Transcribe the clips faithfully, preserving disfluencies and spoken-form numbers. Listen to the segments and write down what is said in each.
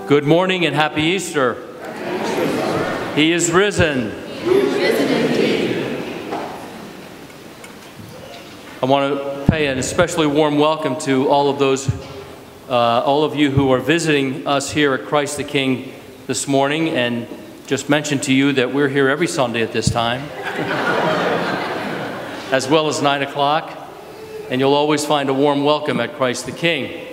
Good morning and happy Easter. He is risen. He is risen indeed. I want to pay an especially warm welcome to all of those, uh, all of you who are visiting us here at Christ the King this morning, and just mention to you that we're here every Sunday at this time, as well as nine o'clock, and you'll always find a warm welcome at Christ the King.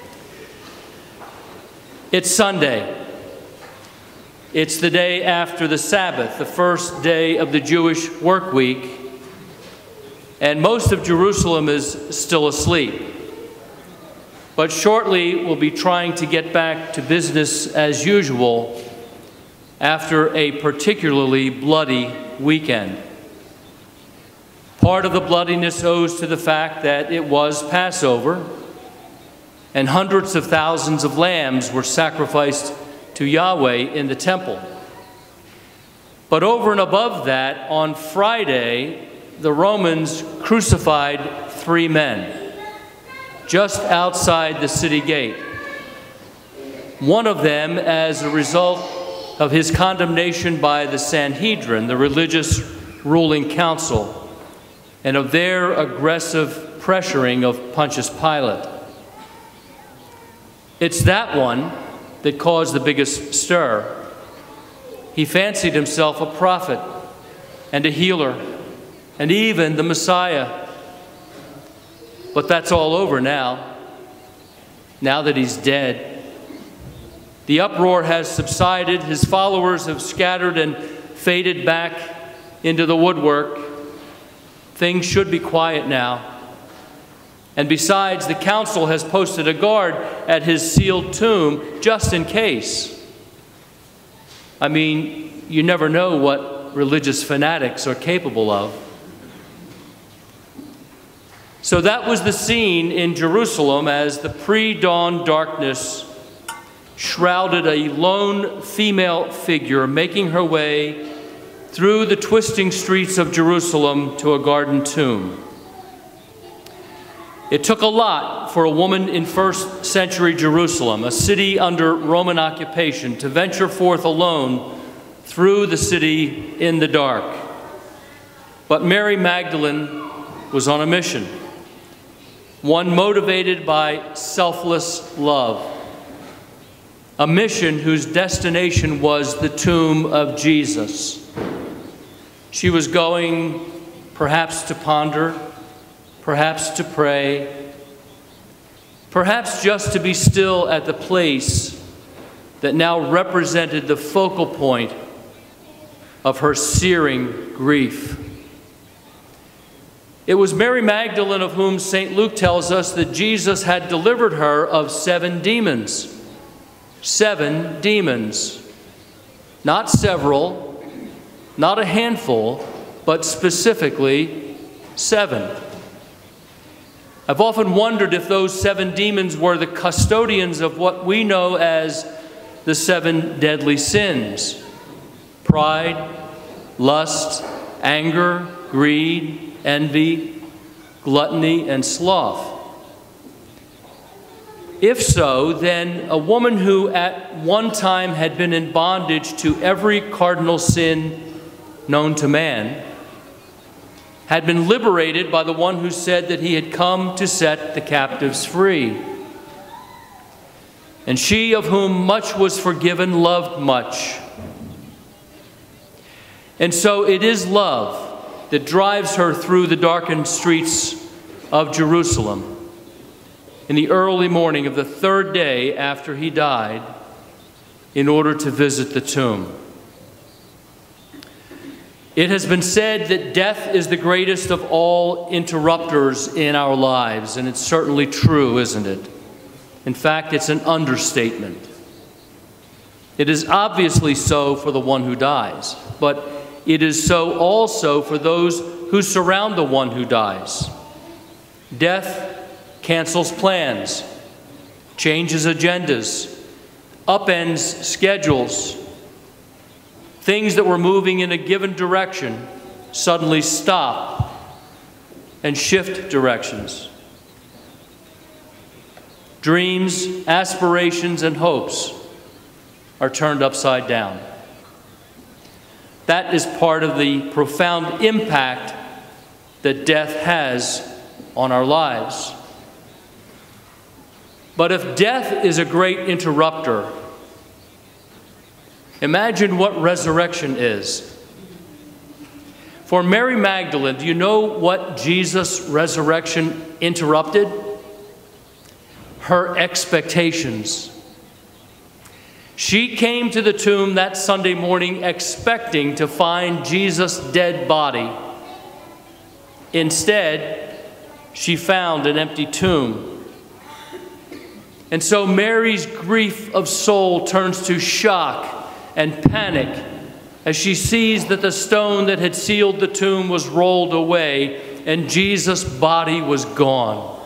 It's Sunday. It's the day after the Sabbath, the first day of the Jewish work week, and most of Jerusalem is still asleep. But shortly we'll be trying to get back to business as usual after a particularly bloody weekend. Part of the bloodiness owes to the fact that it was Passover, and hundreds of thousands of lambs were sacrificed to Yahweh in the temple. But over and above that, on Friday, the Romans crucified three men just outside the city gate. One of them as a result of his condemnation by the Sanhedrin, the religious ruling council, and of their aggressive pressuring of Pontius Pilate. It's that one that caused the biggest stir. He fancied himself a prophet and a healer and even the Messiah. But that's all over now, now that he's dead. The uproar has subsided. His followers have scattered and faded back into the woodwork. Things should be quiet now. And besides, the council has posted a guard at his sealed tomb just in case. I mean, you never know what religious fanatics are capable of. So that was the scene in Jerusalem as the pre-dawn darkness shrouded a lone female figure making her way through the twisting streets of Jerusalem to a garden tomb. It took a lot for a woman in first century Jerusalem, a city under Roman occupation, to venture forth alone through the city in the dark. But Mary Magdalene was on a mission, one motivated by selfless love, a mission whose destination was the tomb of Jesus. She was going perhaps to ponder, perhaps to pray, perhaps just to be still at the place that now represented the focal point of her searing grief. It was Mary Magdalene of whom Saint Luke tells us that Jesus had delivered her of seven demons. Seven demons. Not several, not a handful, but specifically seven. I've often wondered if those seven demons were the custodians of what we know as the seven deadly sins: pride, lust, anger, greed, envy, gluttony, and sloth. If so, then a woman who at one time had been in bondage to every cardinal sin known to man had been liberated by the one who said that he had come to set the captives free. And she, of whom much was forgiven, loved much. And so it is love that drives her through the darkened streets of Jerusalem in the early morning of the third day after he died in order to visit the tomb. It has been said that death is the greatest of all interrupters in our lives, and it's certainly true, isn't it? In fact, it's an understatement. It is obviously so for the one who dies, but it is so also for those who surround the one who dies. Death cancels plans, changes agendas, upends schedules. Things that were moving in a given direction suddenly stop and shift directions. Dreams, aspirations, and hopes are turned upside down. That is part of the profound impact that death has on our lives. But if death is a great interrupter, imagine what resurrection is. For Mary Magdalene, do you know what Jesus' resurrection interrupted? Her expectations. She came to the tomb that Sunday morning expecting to find Jesus' dead body. Instead, she found an empty tomb. And so Mary's grief of soul turns to shock and panic as she sees that the stone that had sealed the tomb was rolled away and Jesus' body was gone.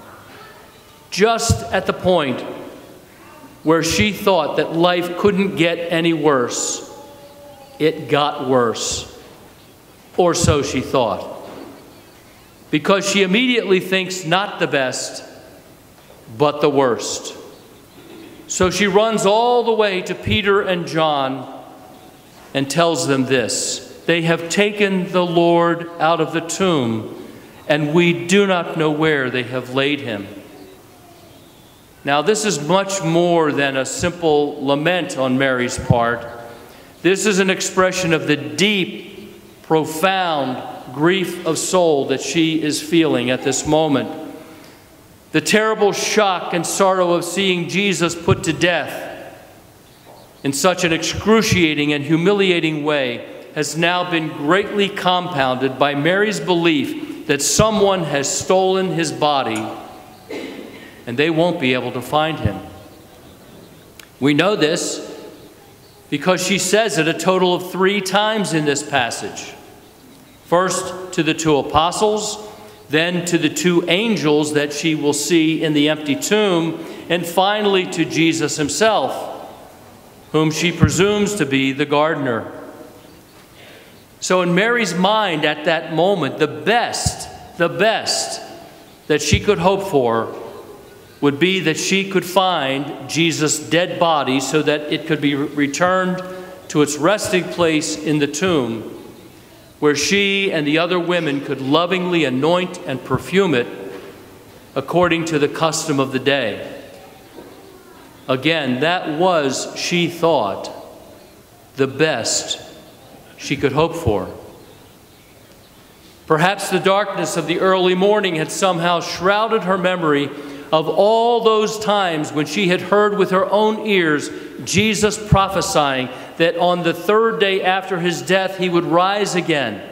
Just at the point where she thought that life couldn't get any worse, it got worse. Or so she thought. Because she immediately thinks not the best, but the worst. So she runs all the way to Peter and John and tells them this: they have taken the Lord out of the tomb, and we do not know where they have laid him. Now, this is much more than a simple lament on Mary's part. This is an expression of the deep, profound grief of soul that she is feeling at this moment. The terrible shock and sorrow of seeing Jesus put to death in such an excruciating and humiliating way has now been greatly compounded by Mary's belief that someone has stolen his body and they won't be able to find him. We know this because she says it a total of three times in this passage. First to the two apostles, then to the two angels that she will see in the empty tomb, and finally to Jesus himself, whom she presumes to be the gardener. So in Mary's mind at that moment, the best, the best that she could hope for would be that she could find Jesus' dead body so that it could be returned to its resting place in the tomb, where she and the other women could lovingly anoint and perfume it according to the custom of the day. Again, that was, she thought, the best she could hope for. Perhaps the darkness of the early morning had somehow shrouded her memory of all those times when she had heard with her own ears Jesus prophesying that on the third day after his death he would rise again.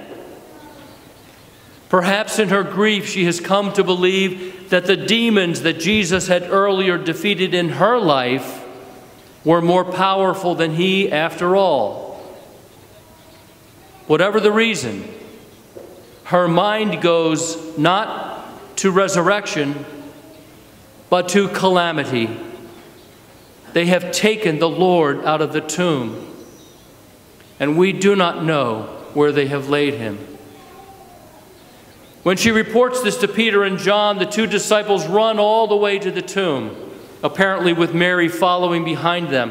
Perhaps in her grief she has come to believe that the demons that Jesus had earlier defeated in her life were more powerful than he after all. Whatever the reason, her mind goes not to resurrection, but to calamity. They have taken the Lord out of the tomb, and we do not know where they have laid him. When she reports this to Peter and John, the two disciples run all the way to the tomb, apparently with Mary following behind them.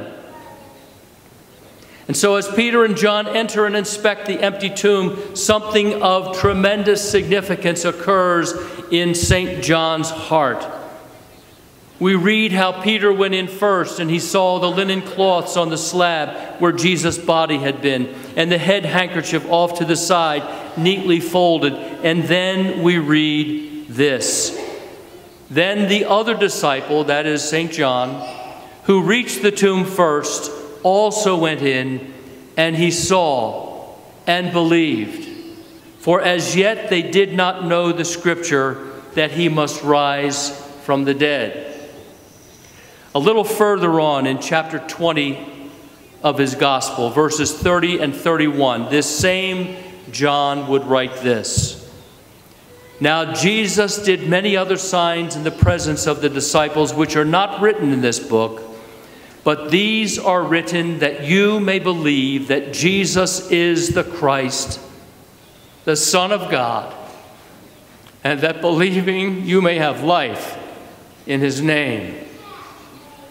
And so as Peter and John enter and inspect the empty tomb, something of tremendous significance occurs in Saint John's heart. We read how Peter went in first and he saw the linen cloths on the slab where Jesus' body had been, and the head handkerchief off to the side, neatly folded. And then we read this: then the other disciple, that is Saint John, who reached the tomb first, also went in, and he saw and believed. For as yet they did not know the scripture that he must rise from the dead. A little further on in chapter twenty of his gospel, verses thirty and thirty-one, this same John would write this: now Jesus did many other signs in the presence of the disciples, which are not written in this book, but these are written that you may believe that Jesus is the Christ, the Son of God, and that believing you may have life in his name.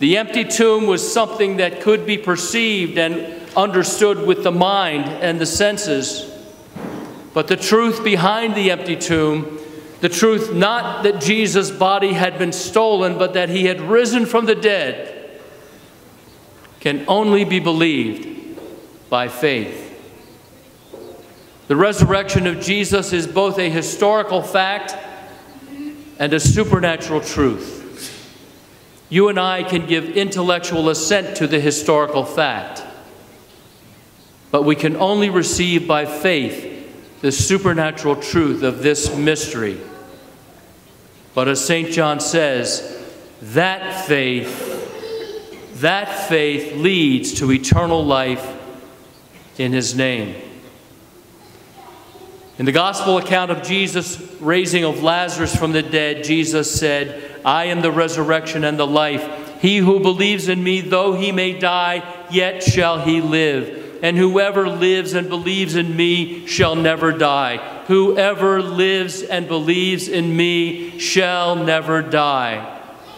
The empty tomb was something that could be perceived and understood with the mind and the senses. But the truth behind the empty tomb, the truth not that Jesus' body had been stolen, but that he had risen from the dead, can only be believed by faith. The resurrection of Jesus is both a historical fact and a supernatural truth. You and I can give intellectual assent to the historical fact, but we can only receive by faith the supernatural truth of this mystery. But as Saint John says, that faith, that faith leads to eternal life in his name. In the gospel account of Jesus' raising of Lazarus from the dead, Jesus said, I am the resurrection and the life. He who believes in me, though he may die, yet shall he live. And whoever lives and believes in me shall never die. Whoever lives and believes in me shall never die.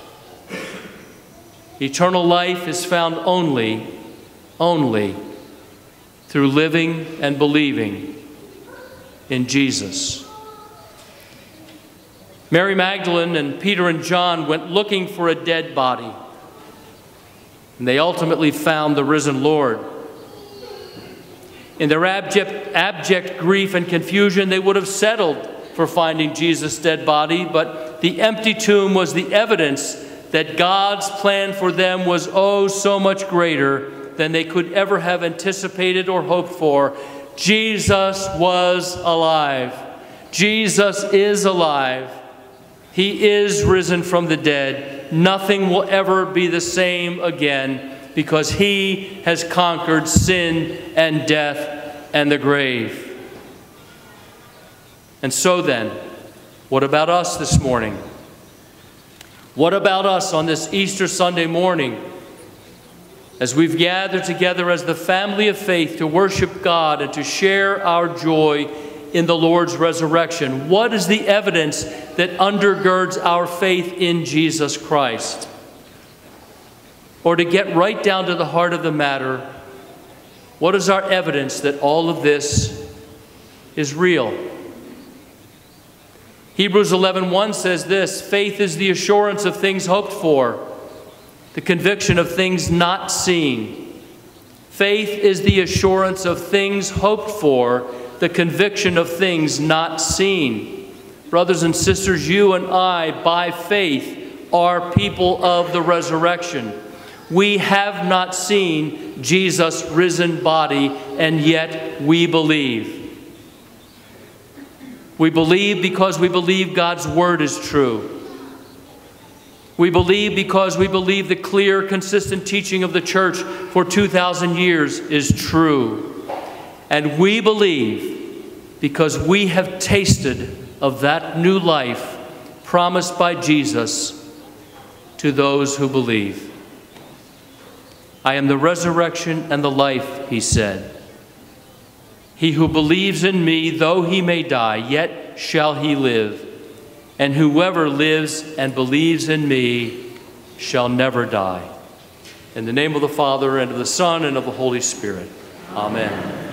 Eternal life is found only, only through living and believing in Jesus. Mary Magdalene and Peter and John went looking for a dead body, and they ultimately found the risen Lord. In their abject, abject grief and confusion, they would have settled for finding Jesus' dead body, but the empty tomb was the evidence that God's plan for them was oh so much greater than they could ever have anticipated or hoped for. Jesus was alive. Jesus is alive. He is risen from the dead. Nothing will ever be the same again because he has conquered sin and death and the grave. And so then, what about us this morning? What about us on this Easter Sunday morning as we've gathered together as the family of faith to worship God and to share our joy in the Lord's resurrection? What is the evidence that undergirds our faith in Jesus Christ? Or to get right down to the heart of the matter, what is our evidence that all of this is real? Hebrews eleven one says this, faith is the assurance of things hoped for, the conviction of things not seen. Faith is the assurance of things hoped for, the conviction of things not seen. Brothers and sisters, you and I, by faith, are people of the resurrection. We have not seen Jesus' risen body, and yet we believe. We believe because we believe God's word is true. We believe because we believe the clear, consistent teaching of the church for two thousand years is true. And we believe because we have tasted of that new life promised by Jesus to those who believe. I am the resurrection and the life, he said. He who believes in me, though he may die, yet shall he live. And whoever lives and believes in me shall never die. In the name of the Father, and of the Son, and of the Holy Spirit. Amen.